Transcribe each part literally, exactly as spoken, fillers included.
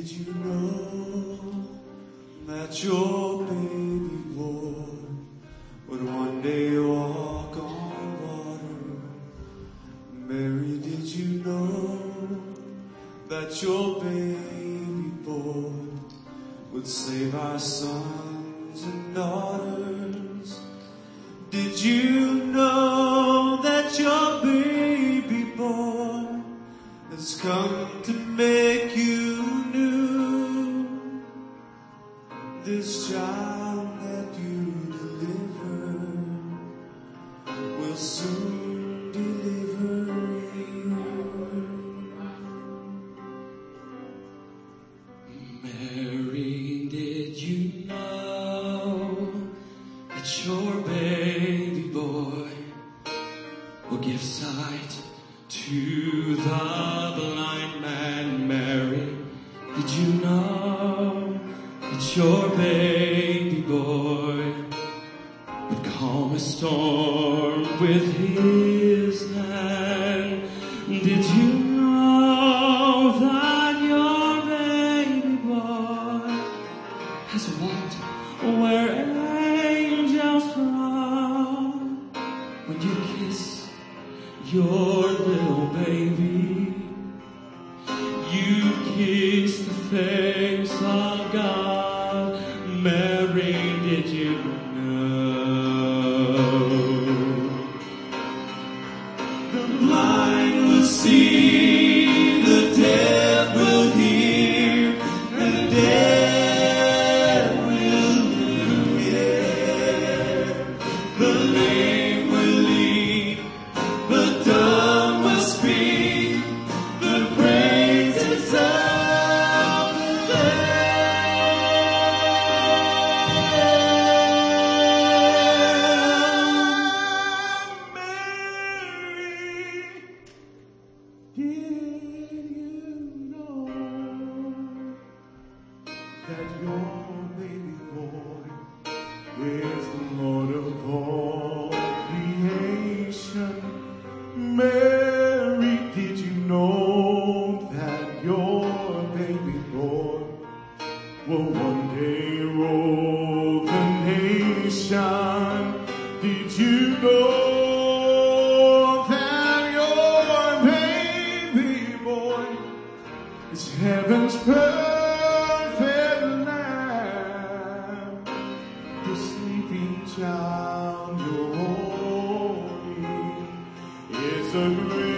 did you know that your baby boy would one day walk on water? Mary, did you know that your baby boy would save our sons and daughters? Did you know that your baby boy has come to make you new? This child that you deliver will soon deliver you. Mary, did you know that your baby boy will give sight to the blind man? Mary, did you know that your baby boy would calm a storm with his hand? Did you know that your baby boy has walked where angels run? When you kiss your little baby, you kiss the face of God. Mary, did you know? The blind will see, the deaf will hear, and the dead will hear. The lame will lead, the dumb will speak, the praises of the Lamb. Mary, did you know that your baby boy is the Lord of all creation? Mary, did you know that your baby boy will one day rule the nation? Did you know that your baby boy is heaven's perfect lamb? The sleeping child you're holding is a great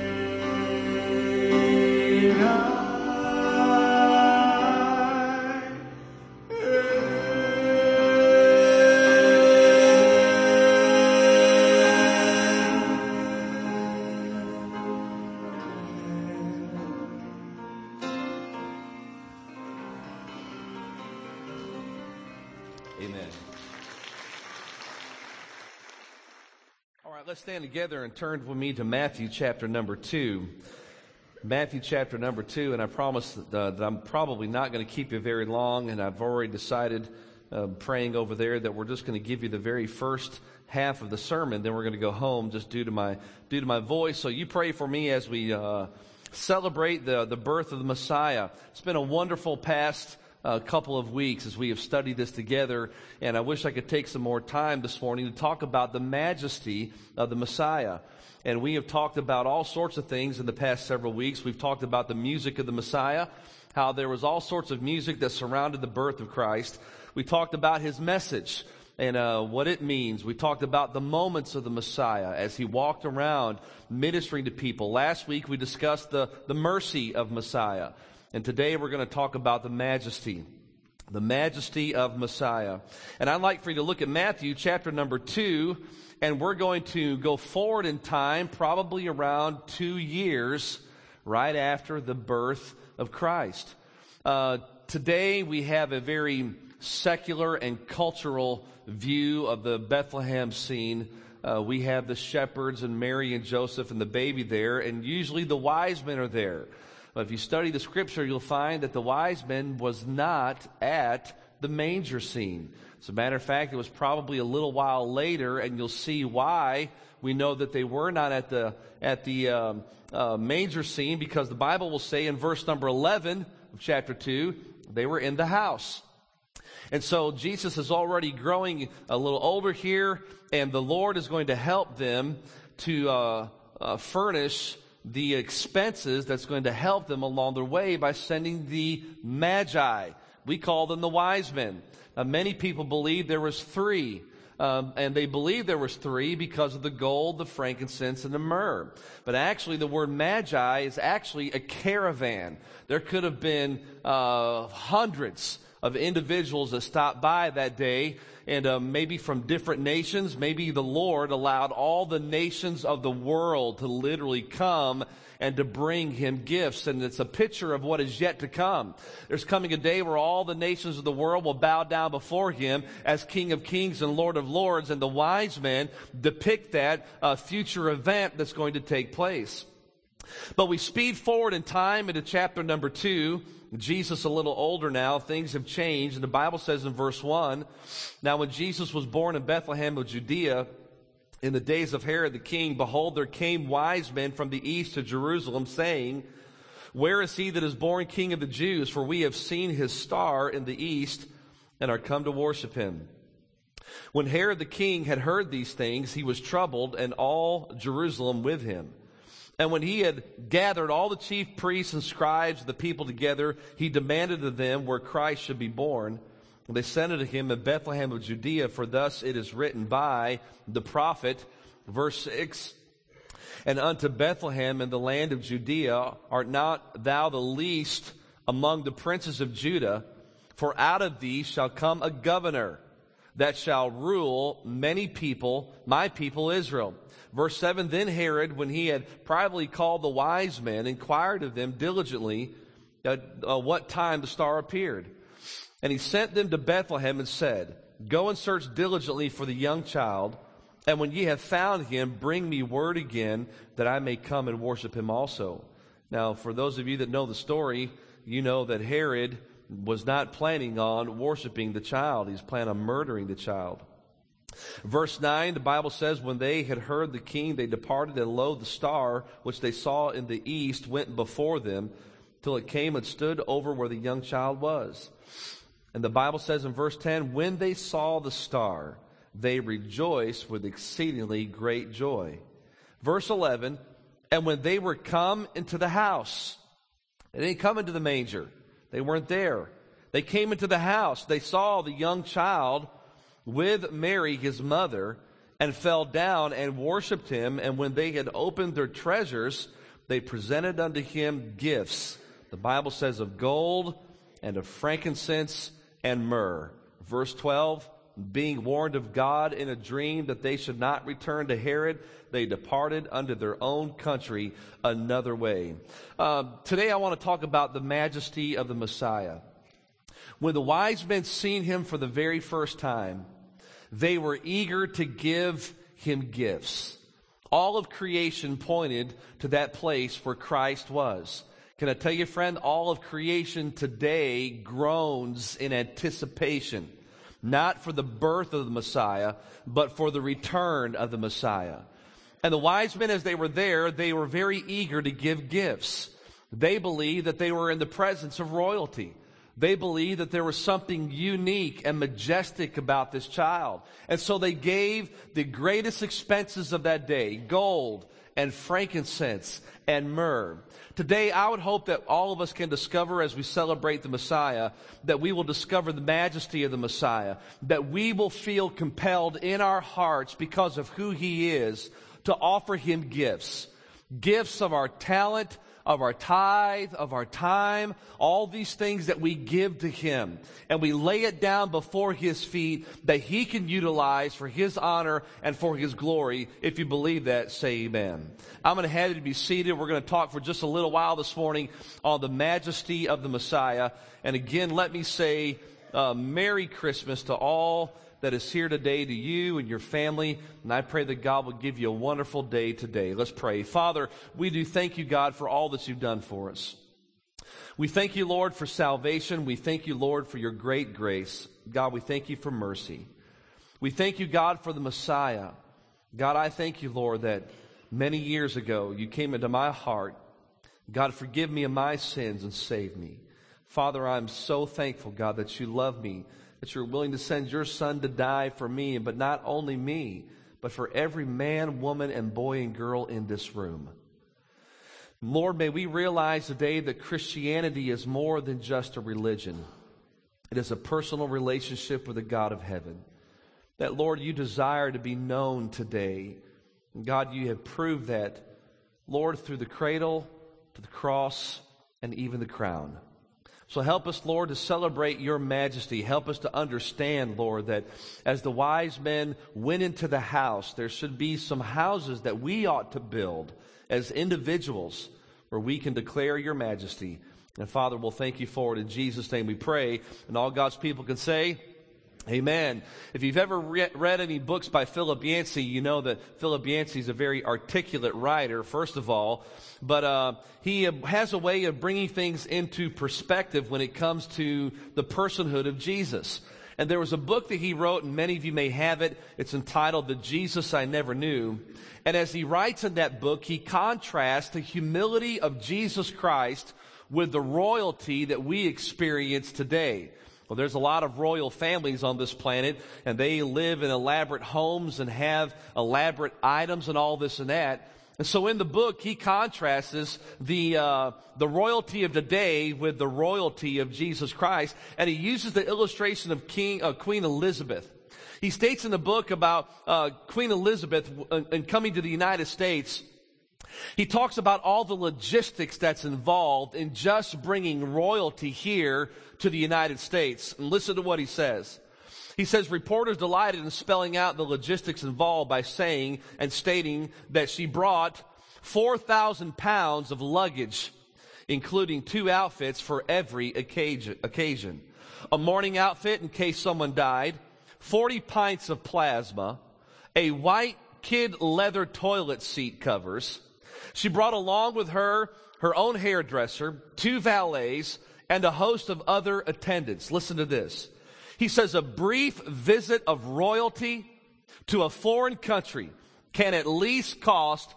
I Amen. All right, let's stand together and turn with me to Matthew chapter number two. Matthew chapter number two, and I promise that, uh, that I'm probably not going to keep you very long, and I've already decided, uh, praying over there, that we're just going to give you the very first half of the sermon, then we're going to go home just due to my due to my voice. So you pray for me as we uh, celebrate the, the birth of the Messiah. It's been a wonderful past a couple of weeks as we have studied this together, and I wish I could take some more time this morning to talk about the majesty of the Messiah. And we have talked about all sorts of things in the past several weeks. We've talked about the music of the Messiah, how there was all sorts of music that surrounded the birth of Christ. We talked about his message and uh, what it means. We talked about the moments of the Messiah as he walked around ministering to people. Last week we discussed the, the mercy of Messiah. And today we're going to talk about the majesty, the majesty of Messiah. And I'd like for you to look at Matthew chapter number two, and we're going to go forward in time, probably around two years right after the birth of Christ. Uh, today we have a very secular and cultural view of the Bethlehem scene. Uh, we have the shepherds and Mary and Joseph and the baby there, and usually the wise men are there. But if you study the scripture, you'll find that the wise men was not at the manger scene. As a matter of fact, it was probably a little while later, and you'll see why we know that they were not at the at the um, uh, manger scene, because the Bible will say in verse number eleven, of chapter two, they were in the house. And so Jesus is already growing a little older here, and the Lord is going to help them to uh, uh, furnish the expenses that's going to help them along their way by sending the Magi. We call them the wise men. Now, many people believe there was three. Um, and they believe there was three because of the gold, the frankincense, and the myrrh. But actually, the word magi is actually a caravan. There could have been uh, hundreds of individuals that stopped by that day, and uh, maybe from different nations. Maybe the Lord allowed all the nations of the world to literally come and to bring him gifts. And it's a picture of what is yet to come. There's coming a day where all the nations of the world will bow down before him as King of Kings and Lord of Lords. And the wise men depict that uh, future event that's going to take place. But we speed forward in time into chapter number two. Jesus a little older now. Things have changed. And the Bible says in verse one, now when Jesus was born in Bethlehem of Judea, in the days of Herod the king, behold, there came wise men from the east to Jerusalem, saying, where is he that is born King of the Jews? For we have seen his star in the east and are come to worship him. When Herod the king had heard these things, he was troubled, and all Jerusalem with him. And when he had gathered all the chief priests and scribes of the people together, he demanded of them where Christ should be born. And they sent unto him in Bethlehem of Judea, for thus it is written by the prophet, verse six, and unto Bethlehem in the land of Judea art not thou the least among the princes of Judah, for out of thee shall come a governor that shall rule many people, my people Israel. Verse seven, then Herod, when he had privately called the wise men, inquired of them diligently at uh, what time the star appeared. And he sent them to Bethlehem and said, go and search diligently for the young child, and when ye have found him, bring me word again, that I may come and worship him also. Now, for those of you that know the story, you know that Herod was not planning on worshiping the child. He's planning on murdering the child. Verse nine, the Bible says, when they had heard the king, they departed, and lo, the star, which they saw in the east, went before them, till it came and stood over where the young child was. And the Bible says in verse ten, when they saw the star, they rejoiced with exceedingly great joy. Verse eleven, and when they were come into the house, they didn't come into the manger. They weren't there. They came into the house. They saw the young child with Mary, his mother, and fell down and worshipped him. And when they had opened their treasures, they presented unto him gifts. The Bible says of gold and of frankincense and myrrh. Verse twelve, being warned of God in a dream that they should not return to Herod, they departed unto their own country another way. Um, today I want to talk about the majesty of the Messiah. When the wise men seen him for the very first time, they were eager to give him gifts. All of creation pointed to that place where Christ was. Can I tell you, friend, all of creation today groans in anticipation, not for the birth of the Messiah, but for the return of the Messiah. And the wise men, as they were there, they were very eager to give gifts. They believed that they were in the presence of royalty. They believed that there was something unique and majestic about this child. And so they gave the greatest expenses of that day, gold and frankincense and myrrh. Today, I would hope that all of us can discover, as we celebrate the Messiah, that we will discover the majesty of the Messiah, that we will feel compelled in our hearts, because of who he is, to offer him gifts. Gifts of our talent, of our tithe, of our time, all these things that we give to him. And we lay it down before his feet that he can utilize for his honor and for his glory. If you believe that, say amen. I'm going to have you to be seated. We're going to talk for just a little while this morning on the majesty of the Messiah. And again, let me say uh, Merry Christmas to all that is here today, to you and your family. And I pray that God will give you a wonderful day today. Let's pray. Father, we do thank you, God, for all that you've done for us. We thank you, Lord, for salvation. We thank you, Lord, for your great grace. God, we thank you for mercy. We thank you, God, for the Messiah. God, I thank you, Lord, that many years ago you came into my heart. God, forgive me of my sins and save me. Father, I'm so thankful, God, that you love me, that you're willing to send your son to die for me, but not only me, but for every man, woman, and boy and girl in this room. Lord, may we realize today that Christianity is more than just a religion. It is a personal relationship with the God of heaven. That, Lord, you desire to be known today. And God, you have proved that, Lord, through the cradle, to the cross, and even the crown. So help us, Lord, to celebrate your majesty. Help us to understand, Lord, that as the wise men went into the house, there should be some houses that we ought to build as individuals where we can declare your majesty. And Father, we'll thank you for it. In Jesus' name we pray. And all God's people can say, amen. If you've ever re- read any books by Philip Yancey, you know that Philip Yancey is a very articulate writer, first of all. But uh, he has a way of bringing things into perspective when it comes to the personhood of Jesus. And there was a book that he wrote, and many of you may have it. It's entitled The Jesus I Never Knew. And as he writes in that book, he contrasts the humility of Jesus Christ with the royalty that we experience today. Well, there's a lot of royal families on this planet, and they live in elaborate homes and have elaborate items and all this and that. And so in the book, he contrasts the uh, the royalty of today with the royalty of Jesus Christ, and he uses the illustration of King uh, Queen Elizabeth. He states in the book about uh, Queen Elizabeth and coming to the United States. He talks about all the logistics that's involved in just bringing royalty here to the United States. And listen to what he says. He says, reporters delighted in spelling out the logistics involved by saying and stating that she brought four thousand pounds of luggage, including two outfits for every occasion. A morning outfit in case someone died, forty pints of plasma, a white kid leather toilet seat covers. She brought along with her her own hairdresser, two valets, and a host of other attendants. Listen to this. He says a brief visit of royalty to a foreign country can at least cost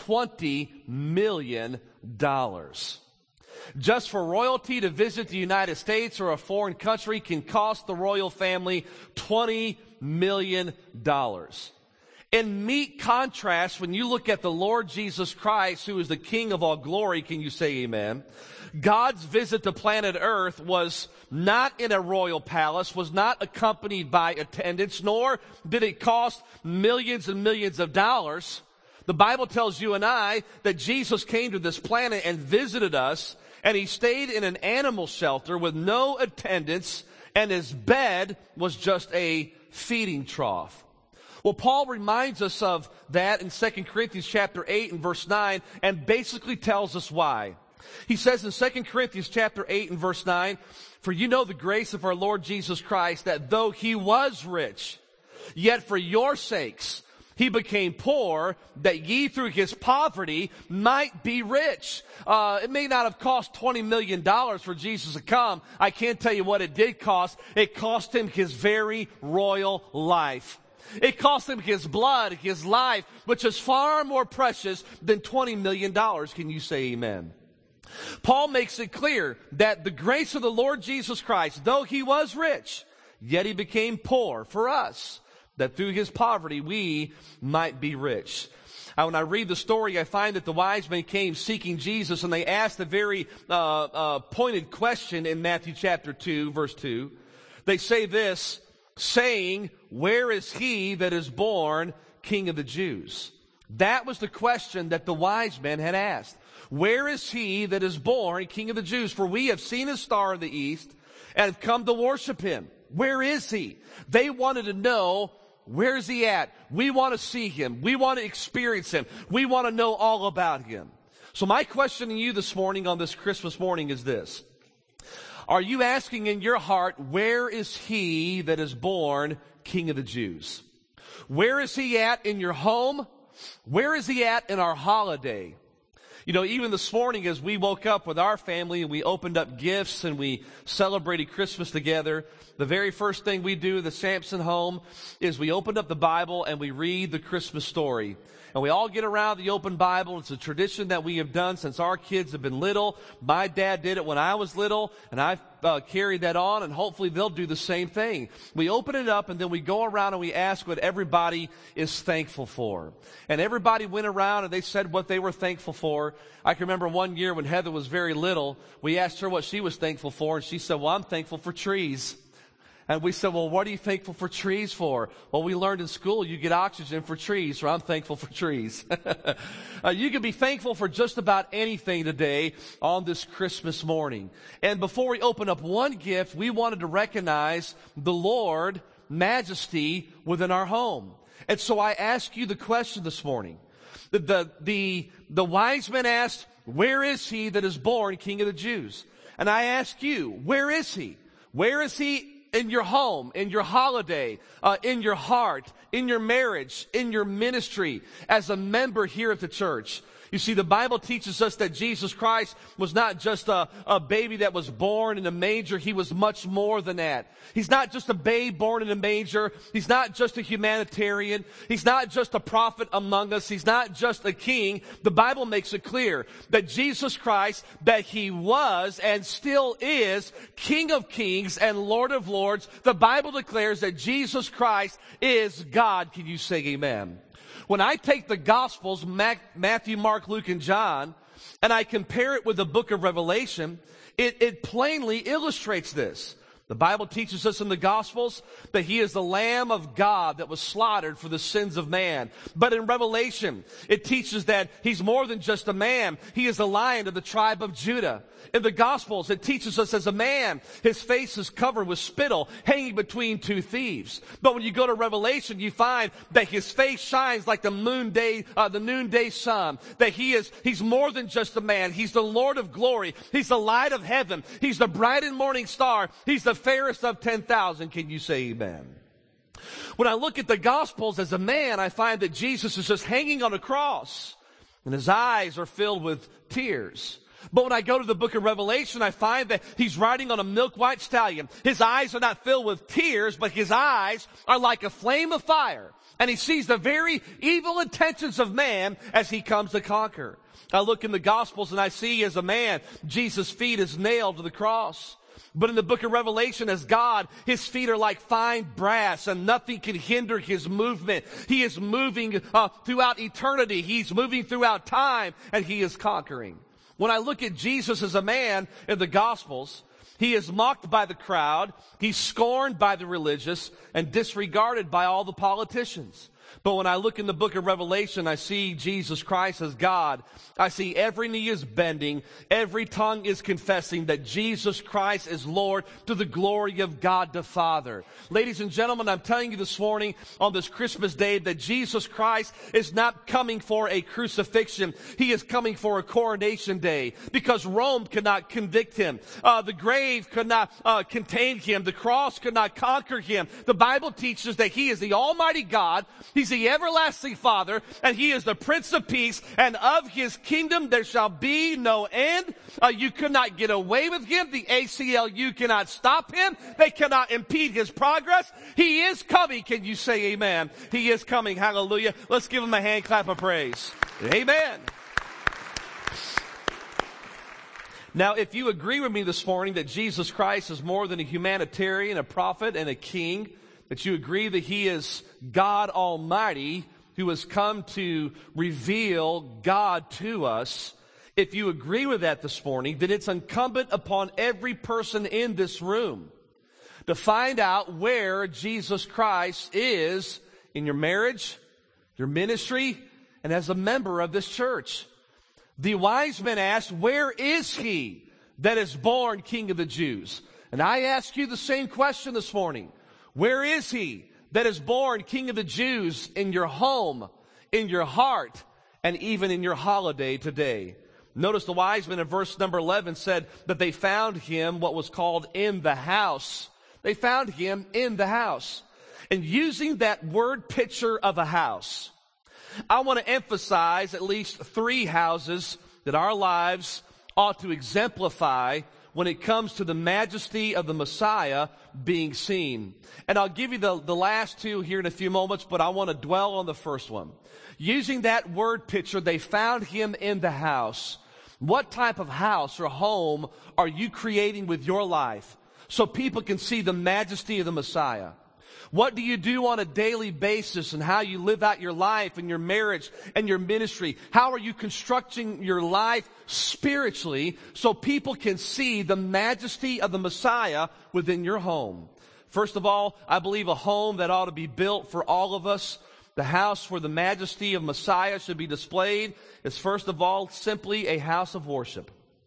twenty million dollars. Just for royalty to visit the United States or a foreign country can cost the royal family twenty million dollars. In meek contrast, when you look at the Lord Jesus Christ, who is the King of all glory, can you say amen? God's visit to planet Earth was not in a royal palace, was not accompanied by attendants, nor did it cost millions and millions of dollars. The Bible tells you and I that Jesus came to this planet and visited us, and he stayed in an animal shelter with no attendants, and his bed was just a feeding trough. Well, Paul reminds us of that in Second Corinthians chapter eight and verse nine, and basically tells us why. He says in Second Corinthians chapter eight and verse nine, for you know the grace of our Lord Jesus Christ, that though he was rich, yet for your sakes he became poor, that ye through his poverty might be rich. Uh, it may not have cost twenty million dollars for Jesus to come. I can't tell you what it did cost. It cost him his very royal life. It cost him his blood, his life, which is far more precious than twenty million dollars. Can you say amen? Paul makes it clear that the grace of the Lord Jesus Christ, though he was rich, yet he became poor for us, that through his poverty we might be rich. Now, when I read the story, I find that the wise men came seeking Jesus, and they asked a very uh, uh, pointed question in Matthew chapter two, verse two. They say this, saying, where is he that is born King of the Jews? That was the question that the wise men had asked. Where is he that is born King of the Jews? For we have seen his star in the east and have come to worship him. Where is he? They wanted to know, where is he at? We want to see him. We want to experience him. We want to know all about him. So my question to you this morning on this Christmas morning is this. Are you asking in your heart, where is he that is born King of the Jews? Where is he at in your home? Where is he at in our holiday? You know, even this morning as we woke up with our family and we opened up gifts and we celebrated Christmas together, the very first thing we do at the Sampson home is we open up the Bible and we read the Christmas story. And we all get around the open Bible. It's a tradition that we have done since our kids have been little. My dad did it when I was little, and I've uh, carried that on, and hopefully they'll do the same thing. We open it up, and then we go around and we ask what everybody is thankful for. And everybody went around and they said what they were thankful for. I can remember one year when Heather was very little, we asked her what she was thankful for, and she said, well, I'm thankful for trees. And we said, well, what are you thankful for trees for? Well, we learned in school you get oxygen for trees, so I'm thankful for trees. uh, you can be thankful for just about anything today on this Christmas morning. And before we open up one gift, we wanted to recognize the Lord, majesty within our home. And so I ask you the question this morning. The, the, the, the wise men asked, where is he that is born King of the Jews? And I ask you, where is he? Where is he? In your home, in your holiday, uh, in your heart, in your marriage, in your ministry, as a member here at the church. You see, the Bible teaches us that Jesus Christ was not just a, a baby that was born in a manger. He was much more than that. He's not just a babe born in a manger. He's not just a humanitarian. He's not just a prophet among us. He's not just a king. The Bible makes it clear that Jesus Christ, that he was and still is King of kings and Lord of lords. The Bible declares that Jesus Christ is God. Can you say amen? When I take the Gospels, Matthew, Mark, Luke, and John, and I compare it with the book of Revelation, it, it plainly illustrates this. The Bible teaches us in the Gospels that he is the Lamb of God that was slaughtered for the sins of man. But in Revelation, it teaches that he's more than just a man. He is the Lion of the tribe of Judah. In the Gospels, it teaches us as a man, his face is covered with spittle, hanging between two thieves. But when you go to Revelation, you find that his face shines like the noonday, uh, the noonday sun. That he is, he's more than just a man. He's the Lord of glory. He's the light of heaven. He's the bright and morning star. He's the fairest of ten thousand. Can you say amen? When I look at the Gospels as a man, I find that Jesus is just hanging on a cross, and his eyes are filled with tears. But when I go to the book of Revelation, I find that he's riding on a milk-white stallion. His eyes are not filled with tears, but his eyes are like a flame of fire. And he sees the very evil intentions of man as he comes to conquer. I look in the Gospels and I see as a man, Jesus' feet is nailed to the cross. But in the book of Revelation, as God, his feet are like fine brass and nothing can hinder his movement. He is moving uh, throughout eternity. He's moving throughout time, and he is conquering. When I look at Jesus as a man in the Gospels, he is mocked by the crowd, he's scorned by the religious, and disregarded by all the politicians. But when I look in the book of Revelation, I see Jesus Christ as God. I see every knee is bending, every tongue is confessing that Jesus Christ is Lord to the glory of God the Father. Ladies and gentlemen, I'm telling you this morning on this Christmas day that Jesus Christ is not coming for a crucifixion. He is coming for a coronation day, because Rome could not convict him. Uh, the grave could not uh, contain him. The cross could not conquer him. The Bible teaches that he is the Almighty God. He's the everlasting Father, and he is the Prince of Peace, and of his kingdom there shall be no end. Uh, you could not get away with him. The A C L U cannot stop him. They cannot impede his progress. He is coming. Can you say amen? He is coming. Hallelujah. Let's give him a hand clap of praise. Amen. Now, if you agree with me this morning that Jesus Christ is more than a humanitarian, a prophet, and a king, that you agree that he is God Almighty who has come to reveal God to us, if you agree with that this morning, then it's incumbent upon every person in this room to find out where Jesus Christ is in your marriage, your ministry, and as a member of this church. The wise men asked, where is he that is born King of the Jews? And I ask you the same question this morning. Where is he that is born King of the Jews in your home, in your heart, and even in your holiday today? Notice the wise men in verse number eleven said that they found him what was called in the house. They found him in the house. And using that word picture of a house, I want to emphasize at least three houses that our lives ought to exemplify when it comes to the majesty of the Messiah being seen. And I'll give you the, the last two here in a few moments, but I want to dwell on the first one. Using that word picture, they found him in the house. What type of house or home are you creating with your life so people can see the majesty of the Messiah? What do you do on a daily basis and how you live out your life and your marriage and your ministry? How are you constructing your life spiritually so people can see the majesty of the Messiah within your home? First of all, I believe a home that ought to be built for all of us, the house where the majesty of Messiah should be displayed, is first of all simply a house of worship.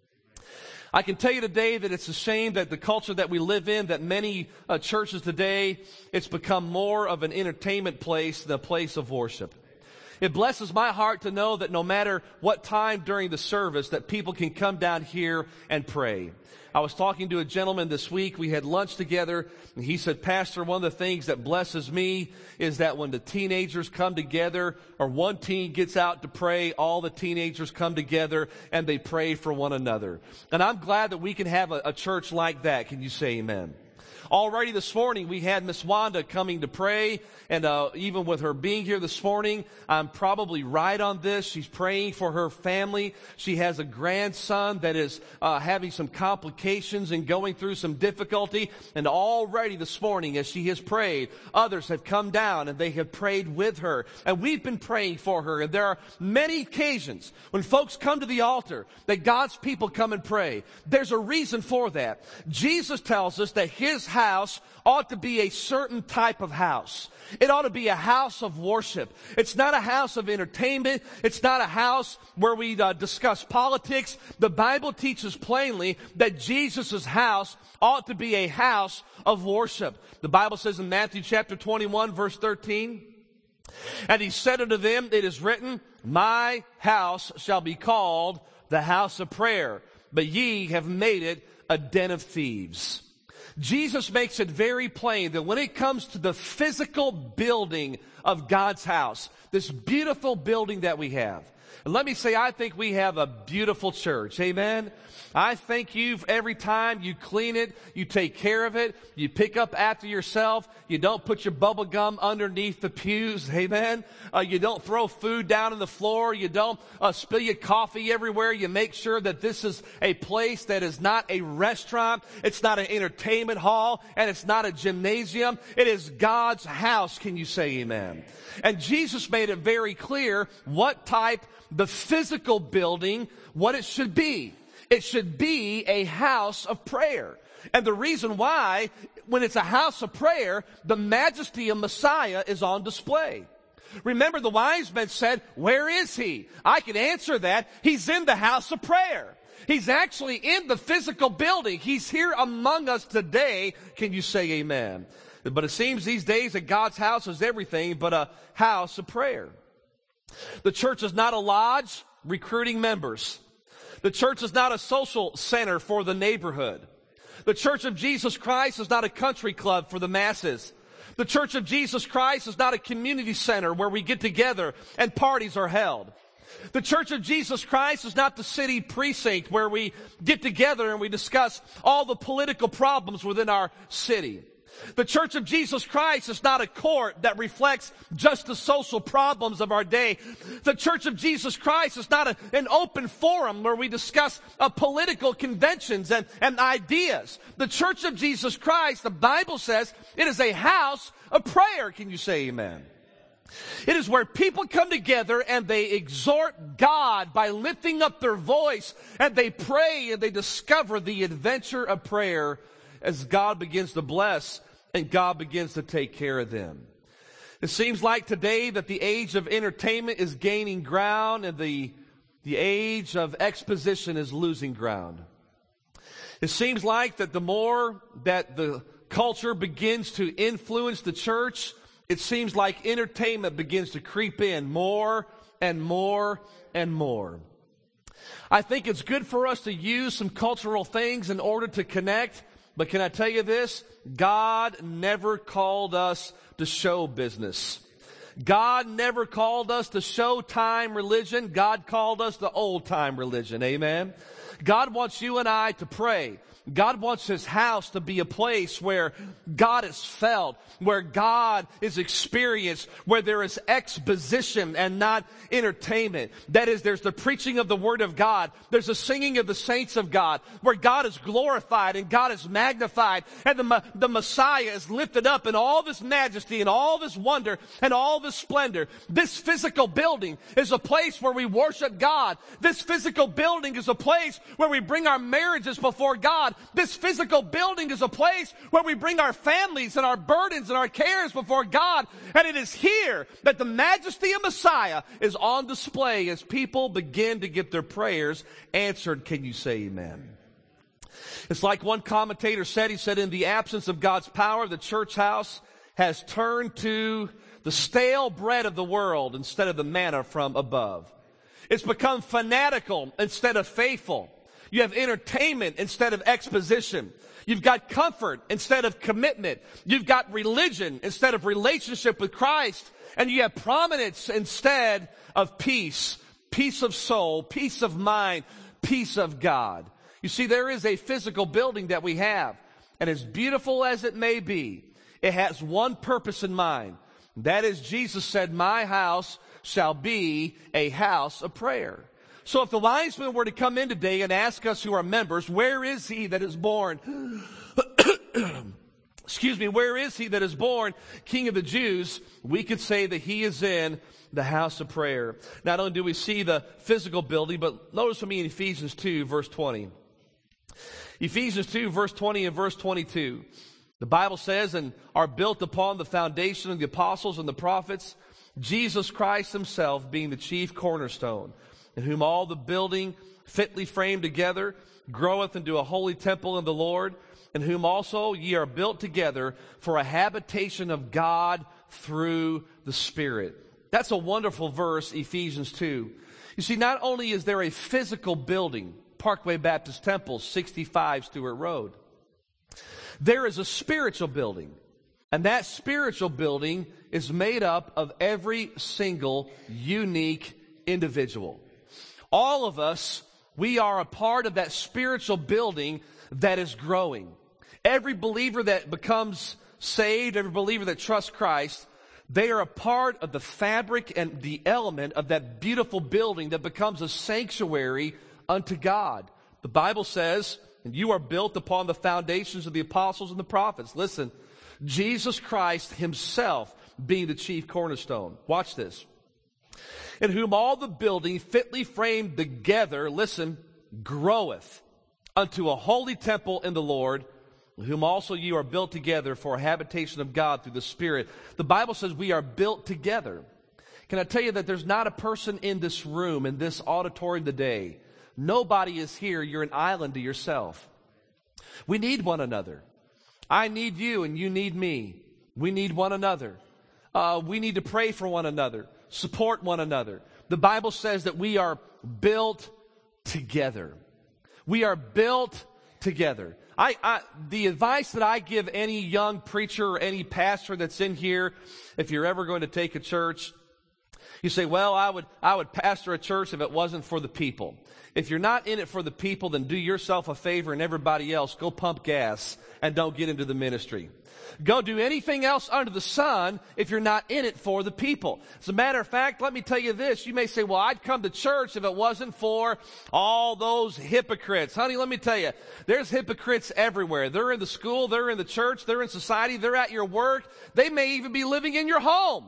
I can tell you today that it's a shame that the culture that we live in, that many uh, churches today, it's become more of an entertainment place than a place of worship. It blesses my heart to know that no matter what time during the service, that people can come down here and pray. I was talking to a gentleman this week. We had lunch together, and he said, Pastor, one of the things that blesses me is that when the teenagers come together, or one teen gets out to pray, all the teenagers come together and they pray for one another. And I'm glad that we can have a, a church like that. Can you say amen? Already this morning, we had Miss Wanda coming to pray, and uh, even with her being here this morning, I'm probably right on this. She's praying for her family. She has a grandson that is uh, having some complications and going through some difficulty, and already this morning, as she has prayed, others have come down and they have prayed with her, and we've been praying for her. And there are many occasions when folks come to the altar that God's people come and pray. There's a reason for that. Jesus tells us that his house ought to be a certain type of house. It ought to be a house of worship. It's not a house of entertainment. It's not a house where we uh, discuss politics. The Bible teaches plainly that Jesus' house ought to be a house of worship. The Bible says in Matthew chapter twenty-one, verse thirteen, and he said unto them, it is written, my house shall be called the house of prayer, but ye have made it a den of thieves. Jesus makes it very plain that when it comes to the physical building of God's house, this beautiful building that we have, and let me say, I think we have a beautiful church. Amen. I thank you every time you clean it, you take care of it, you pick up after yourself, you don't put your bubble gum underneath the pews. Amen. Uh, you don't throw food down on the floor. You don't uh, spill your coffee everywhere. You make sure that this is a place that is not a restaurant. It's not an entertainment hall, and it's not a gymnasium. It is God's house. Can you say amen? And Jesus made it very clear what type, the physical building, what it should be. It should be a house of prayer. And the reason why, when it's a house of prayer, the majesty of Messiah is on display. Remember, the wise men said, where is he? I can answer that. He's in the house of prayer. He's actually in the physical building. He's here among us today. Can you say amen? But it seems these days that God's house is everything but a house of prayer. The church is not a lodge recruiting members. The church is not a social center for the neighborhood. The Church of Jesus Christ is not a country club for the masses. The Church of Jesus Christ is not a community center where we get together and parties are held. The Church of Jesus Christ is not the city precinct where we get together and we discuss all the political problems within our city. The Church of Jesus Christ is not a court that reflects just the social problems of our day. The Church of Jesus Christ is not a, an open forum where we discuss uh, political conventions and, and ideas. The Church of Jesus Christ, the Bible says, it is a house of prayer. Can you say amen? It is where people come together and they exhort God by lifting up their voice, and they pray and they discover the adventure of prayer as God begins to bless and God begins to take care of them. It seems like today that the age of entertainment is gaining ground and the, the age of exposition is losing ground. It seems like that the more that the culture begins to influence the church, it seems like entertainment begins to creep in more and more and more. I think it's good for us to use some cultural things in order to connect. But can I tell you this? God never called us to show business. God never called us to showtime religion. God called us to old-time religion. Amen. God wants you and I to pray. God wants His house to be a place where God is felt, where God is experienced, where there is exposition and not entertainment. That is, there's the preaching of the Word of God. There's the singing of the saints of God, where God is glorified and God is magnified, and the, the Messiah is lifted up in all this majesty and all this wonder and all this splendor. This physical building is a place where we worship God. This physical building is a place where we bring our marriages before God. This physical building is a place where we bring our families and our burdens and our cares before God. And it is here that the majesty of Messiah is on display as people begin to get their prayers answered. Can you say amen? It's like one commentator said. He said, in the absence of God's power, the church house has turned to the stale bread of the world instead of the manna from above. It's become fanatical instead of faithful. You have entertainment instead of exposition. You've got comfort instead of commitment. You've got religion instead of relationship with Christ. And you have prominence instead of peace. Peace of soul, peace of mind, peace of God. You see, there is a physical building that we have. And as beautiful as it may be, it has one purpose in mind. That is, Jesus said, my house shall be a house of prayer. So if the linesman were to come in today and ask us who are members, where is he that is born? Excuse me, where is he that is born King of the Jews? We could say that he is in the house of prayer. Not only do we see the physical building, but notice with me in Ephesians two, verse twenty. Ephesians two, verse twenty and verse twenty-two. The Bible says, and are built upon the foundation of the apostles and the prophets, Jesus Christ himself being the chief cornerstone, in whom all the building fitly framed together groweth into a holy temple in the Lord, in whom also ye are built together for a habitation of God through the Spirit. That's a wonderful verse, Ephesians two. You see, not only is there a physical building, Parkway Baptist Temple, sixty-five Stewart Road, there is a spiritual building. And that spiritual building is made up of every single unique individual. All of us, we are a part of that spiritual building that is growing. Every believer that becomes saved, every believer that trusts Christ, they are a part of the fabric and the element of that beautiful building that becomes a sanctuary unto God. The Bible says, and you are built upon the foundations of the apostles and the prophets. Listen, Jesus Christ himself being the chief cornerstone. Watch this. In whom all the building fitly framed together, listen, groweth unto a holy temple in the Lord, in whom also you are built together for a habitation of God through the Spirit. The Bible says we are built together. Can I tell you that there's not a person in this room, in this auditorium today, nobody is here, you're an island to yourself. We need one another. I need you and you need me. We need one another. Uh, we need to pray for one another. Support one another. The Bible says that we are built together. We are built together. I, I, the advice that I give any young preacher or any pastor that's in here, if you're ever going to take a church, you say, well, I would, I would pastor a church if it wasn't for the people. If you're not in it for the people, then do yourself a favor and everybody else, go pump gas and don't get into the ministry. Go do anything else under the sun if you're not in it for the people. As a matter of fact, let me tell you this. You may say, well, I'd come to church if it wasn't for all those hypocrites. Honey, let me tell you, there's hypocrites everywhere. They're in the school, they're in the church, they're in society, they're at your work. They may even be living in your home.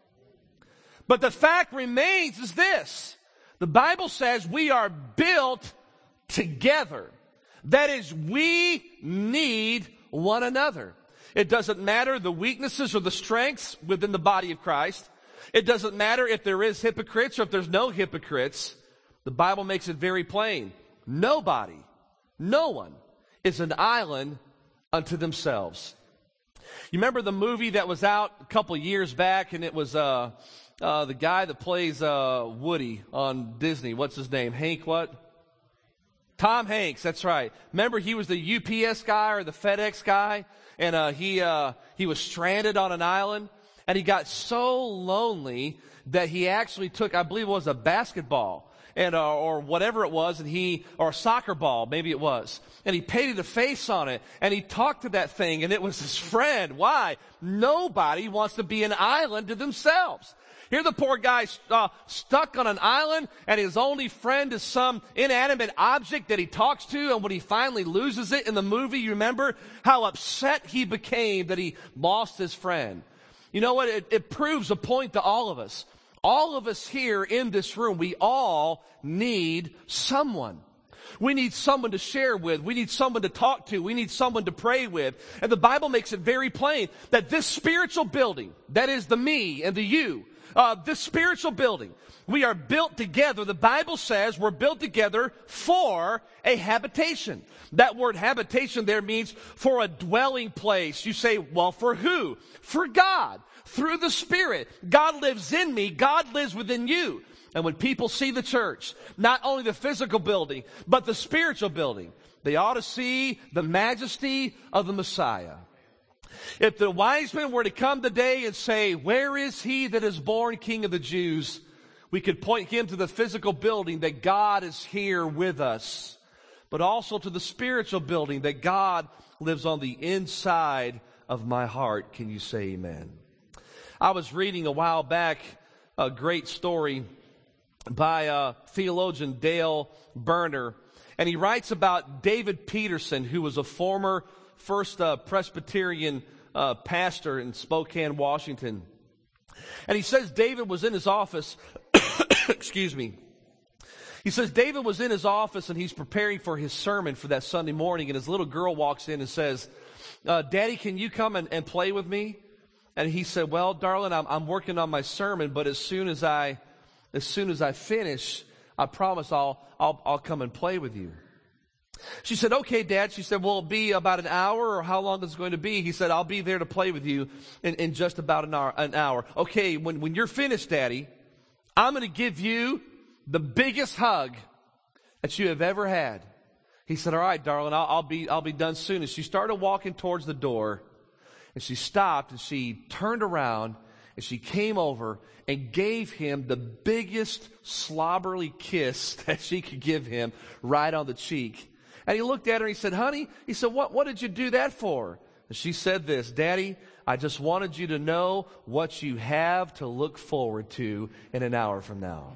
But the fact remains is this. The Bible says we are built together. That is, we need one another. It doesn't matter the weaknesses or the strengths within the body of Christ. It doesn't matter if there is hypocrites or if there's no hypocrites. The Bible makes it very plain. Nobody, no one is an island unto themselves. You remember the movie that was out a couple years back, and it was uh, uh, the guy that plays uh, Woody on Disney. What's his name? Hank what? Tom Hanks, that's right. Remember he was the U P S guy or the FedEx guy? And uh, he uh, he was stranded on an island. And he got so lonely that he actually took, I believe it was a basketball and uh, or whatever it was, and he, or a soccer ball, maybe it was. And he painted a face on it, and he talked to that thing, and it was his friend. Why? Nobody wants to be an island to themselves. Here the poor guy uh, stuck on an island, and his only friend is some inanimate object that he talks to, and when he finally loses it in the movie, you remember how upset he became that he lost his friend. You know what? It, it proves a point to all of us. All of us here in this room, we all need someone. We need someone to share with. We need someone to talk to. We need someone to pray with. And the Bible makes it very plain that this spiritual building, that is the me and the you, uh, this spiritual building, we are built together. The Bible says we're built together for a habitation. That word habitation there means for a dwelling place. You say, well, for who? For God. Through the Spirit. God lives in me. God lives within you. And when people see the church, not only the physical building, but the spiritual building, they ought to see the majesty of the Messiah. If the wise men were to come today and say, where is he that is born King of the Jews? We could point him to the physical building that God is here with us, but also to the spiritual building that God lives on the inside of my heart. Can you say amen? I was reading a while back a great story by uh, theologian Dale Berner, and he writes about David Peterson, who was a former First uh, Presbyterian uh, pastor in Spokane, Washington. And he says David was in his office, excuse me, he says David was in his office and he's preparing for his sermon for that Sunday morning, and his little girl walks in and says, uh, Daddy, can you come and, and play with me? And he said, well, darling, I'm, I'm working on my sermon, but as soon as I, as soon as I finish, I promise I'll, I'll, I'll come and play with you. She said, okay, Dad. She said, will it be about an hour, or how long is it going to be? He said, I'll be there to play with you in, in just about an hour, an hour. Okay, when, when you're finished, Daddy, I'm going to give you the biggest hug that you have ever had. He said, all right, darling, I'll, I'll be, I'll be done soon. And she started walking towards the door, and she stopped and she turned around and she came over and gave him the biggest slobberly kiss that she could give him right on the cheek. And he looked at her and he said, honey, he said, what, what did you do that for? And she said this, Daddy, I just wanted you to know what you have to look forward to in an hour from now.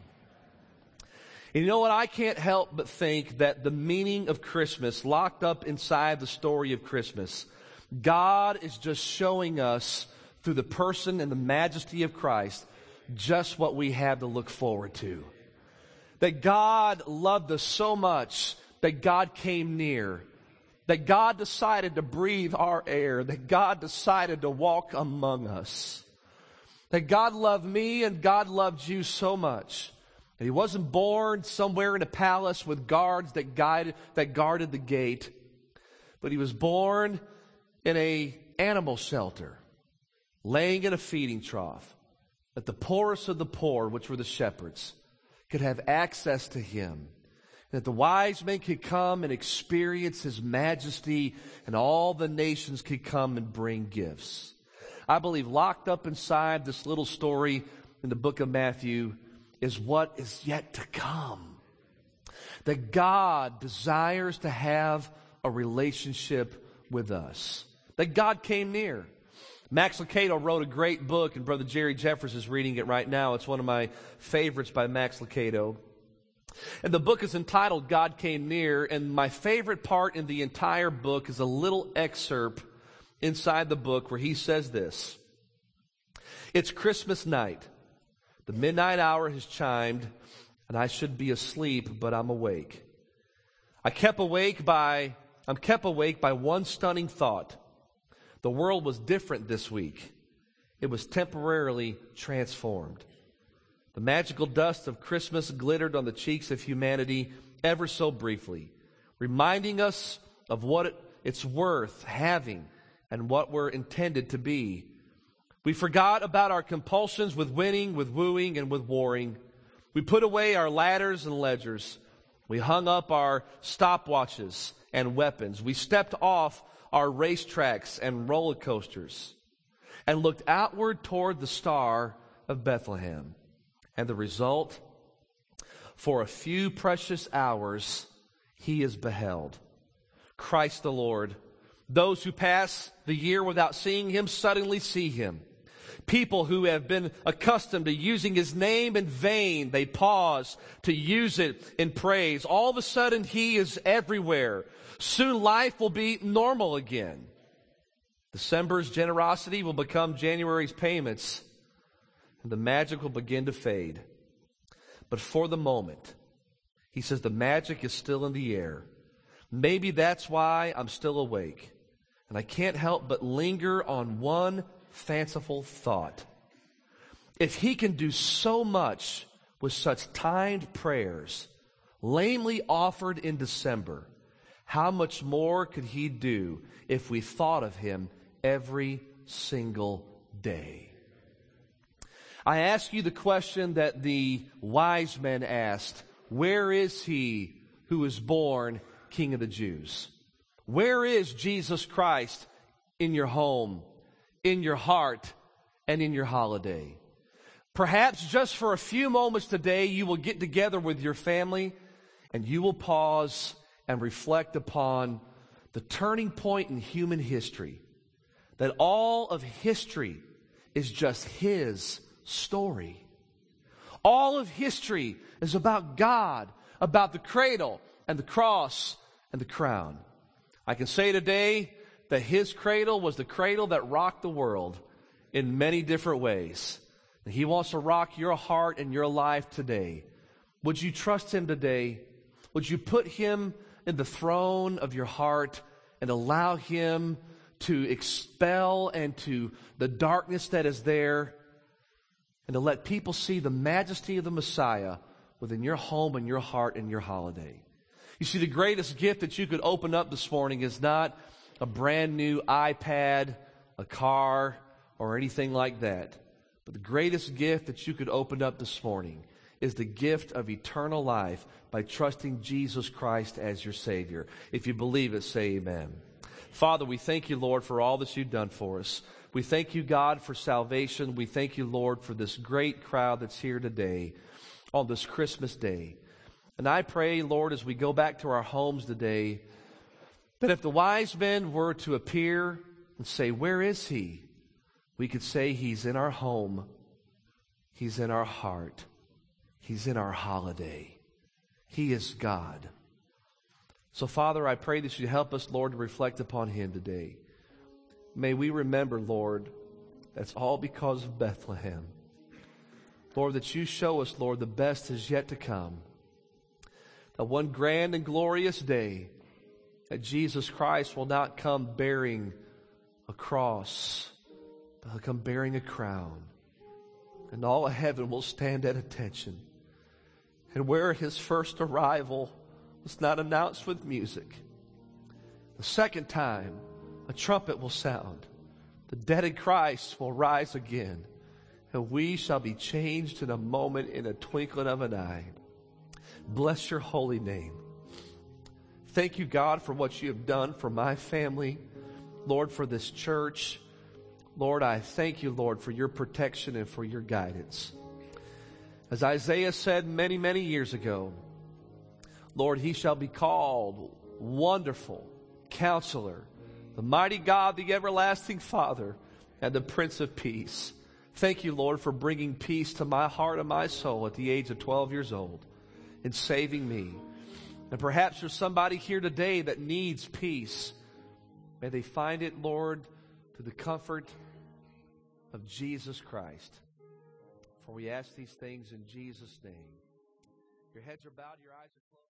And you know what? I can't help but think that the meaning of Christmas, locked up inside the story of Christmas, God is just showing us through the person and the majesty of Christ just what we have to look forward to. That God loved us so much that God came near. That God decided to breathe our air. That God decided to walk among us. That God loved me and God loved you so much. And he wasn't born somewhere in a palace with guards that guided, that guarded the gate. But he was born in a animal shelter, laying in a feeding trough, that the poorest of the poor, which were the shepherds, could have access to him, that the wise men could come and experience his majesty, and all the nations could come and bring gifts. I believe locked up inside this little story in the book of Matthew is what is yet to come. That God desires to have a relationship with us. That God came near. Max Lucado wrote a great book, and Brother Jerry Jeffers is reading it right now. It's one of my favorites by Max Lucado. And the book is entitled God Came Near, and my favorite part in the entire book is a little excerpt inside the book where he says this. It's Christmas night. The midnight hour has chimed, and I should be asleep, but I'm awake. I kept awake by, I'm kept awake by one stunning thought. The world was different this week. It was temporarily transformed. The magical dust of Christmas glittered on the cheeks of humanity ever so briefly, reminding us of what it, it's worth having and what we're intended to be. We forgot about our compulsions with winning, with wooing, and with warring. We put away our ladders and ledgers. We hung up our stopwatches and weapons. We stepped off our racetracks and roller coasters. and looked outward toward the star of Bethlehem. And the result, for a few precious hours, he is beheld. Christ the Lord. Those who pass the year without seeing him suddenly see him. People who have been accustomed to using his name in vain, they pause to use it in praise. All of a sudden, he is everywhere. Soon life will be normal again. December's generosity will become January's payments, and the magic will begin to fade. But for the moment, he says the magic is still in the air. Maybe that's why I'm still awake. And I can't help but linger on one fanciful thought. If he can do so much with such timed prayers, lamely offered in December, how much more could he do if we thought of him every single day? I ask you the question that the wise men asked: where is he who is born King of the Jews? Where is Jesus Christ in your home, in your heart, and in your holiday? Perhaps just for a few moments today, you will get together with your family and you will pause and reflect upon the turning point in human history. That all of history is just his story. All of history is about God, about the cradle and the cross and the crown. I can say today that his cradle was the cradle that rocked the world in many different ways. He wants to rock your heart and your life today. Would you trust him today? Would you put him in the throne of your heart and allow him to expel and to the darkness that is there, and to let people see the majesty of the Messiah within your home and your heart and your holiday? You see, the greatest gift that you could open up this morning is not a brand new iPad, a car, or anything like that. But the greatest gift that you could open up this morning is the gift of eternal life by trusting Jesus Christ as your Savior. If you believe it, say amen. Father, we thank you, Lord, for all that you've done for us. We thank you, God, for salvation. We thank you, Lord, for this great crowd that's here today on this Christmas day. And I pray, Lord, as we go back to our homes today, that if the wise men were to appear and say, where is he? We could say he's in our home. He's in our heart. He's in our holiday. He is God. So, Father, I pray that you help us, Lord, to reflect upon him today. May we remember, Lord, that's all because of Bethlehem. Lord, that you show us, Lord, the best is yet to come. That one grand and glorious day that Jesus Christ will not come bearing a cross, but he'll come bearing a crown. And all of heaven will stand at attention. And where his first arrival was not announced with music, the second time a trumpet will sound. The dead in Christ will rise again. And we shall be changed in a moment, in a twinkling of an eye. Bless your holy name. Thank you, God, for what you have done for my family. Lord, for this church. Lord, I thank you, Lord, for your protection and for your guidance. As Isaiah said many, many years ago, Lord, he shall be called Wonderful Counselor, the Mighty God, the Everlasting Father, and the Prince of Peace. Thank you, Lord, for bringing peace to my heart and my soul at the age of twelve years old and saving me. And perhaps there's somebody here today that needs peace. May they find it, Lord, through the comfort of Jesus Christ. For we ask these things in Jesus' name. Your heads are bowed, your eyes are closed.